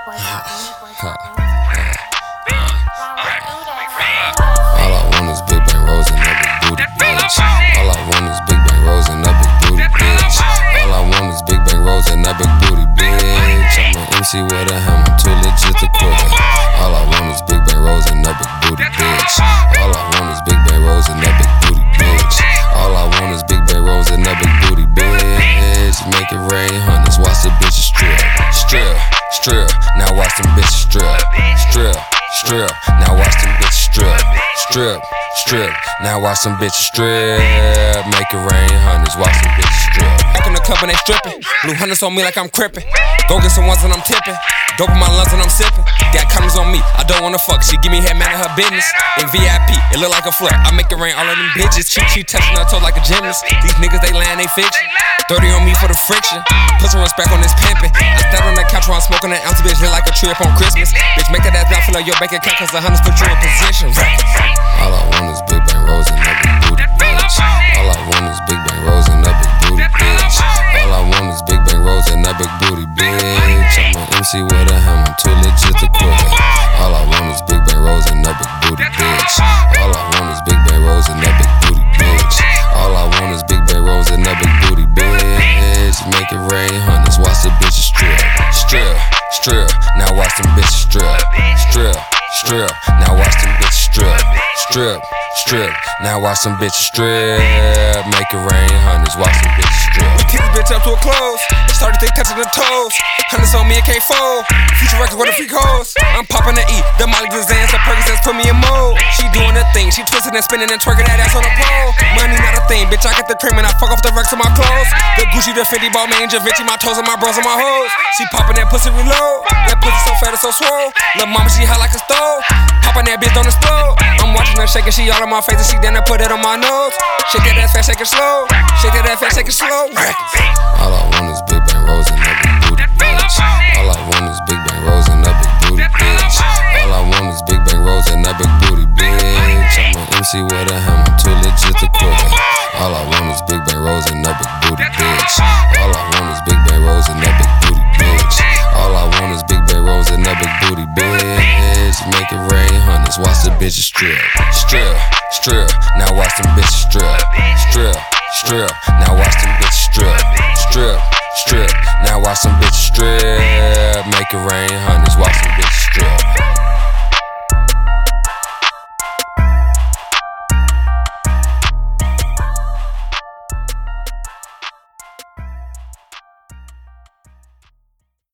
All I want is big bang rolls and that big booty bitch. All I want is big bang rolls and that big booty bitch. All I want is big bang rolls and that big booty bitch. I'm an MC with a hammer, too legit to quit. All I want is big bang rolls and that big booty bitch. All I want is big bang rolls and that big booty bitch. All I want is big bang rolls and that big booty bitch. Make it rain hundreds, watch the bitches strip, strip, strip. Now watch them bitches strip, strip, strip. Now watch them bitches strip, strip, strip. Now watch them bitches strip. Make it rain hundreds, watch them bitches strip. Back in the club and they stripping. Blue hundreds on me like I'm crippin'. Go get some ones and I'm tipping. Dope in my lungs and I'm sipping. Got condoms on me, I don't wanna fuck. She give me head, man, in her business. In VIP, it look like a flood. I make it rain all of them bitches. She touching her toes like a gymnast. These niggas, they lying, they fiction. 30 on me for the friction. Put some respect on this pimpin'. I stand on the couch while I'm smoking an ounce, bitch, lit like a trip on Christmas. Bitch, make that ass not fill up your bank account, cause the hundreds put you in position. All I want is big bang rolls and that big booty bitch. All I want is big bang rolls and that big booty bitch. All I want is big bang rolls and that big booty bitch. I'm an MC with a hammer, too legit to quit. All I want is big bang rolls and that big booty bitch. All I want is big bang rolls and that big booty bitch. All I want is big bang rolls and that big booty bitch. Make it rain hundreds, watch the bitches strip, strip, strip. Now watch them bitches strip, strip, strip. Now watch them bitches strip, strip, strip. Now watch them bitches strip. Make it rain hundreds, watch them bitches strip. We kick this bitch up to a close. Started they touching the toes. Hundreds on me, it can't fold. Future records with a freak hoes. I'm popping the E, the Molly Gazans, the Percocets put me in mode. She doing her thing, she twisting and spinning and twerking that ass on the pole. Money not a thing, bitch, I get the cream and I fuck off the rest of my clothes. The Gucci, the Fendi, Balmain, Givenchy, my toes and my bros and my hoes. She popping that pussy reload. That pussy so fat and so swole. Lil' mama, she hot like a stove. Popping that bitch, don't explode. I'm watching her shaking, she all in my face and she down and put it on my nose. Shake that ass fast, shake it slow. Shake that ass fast, shake it slow. All I want is big bang rolls and that big booty bitch. All I want is big bang rolls and that big booty bitch. All I want is big bang rolls and that big booty bitch. I'm an MC with a hammer, too legit to quit. All I want is big bang rolls and that big booty bitch. All I want is big bang rolls and that big booty bitch. All I want is big bang rolls and that big booty bitch. Make it rain hundreds, watch the bitches strip, strip, strip. Now watch them bitches strip, strip, strip. Now watch them bitches strip, strip, strip. Now watch some bitches strip. Make it rain hundreds, watch them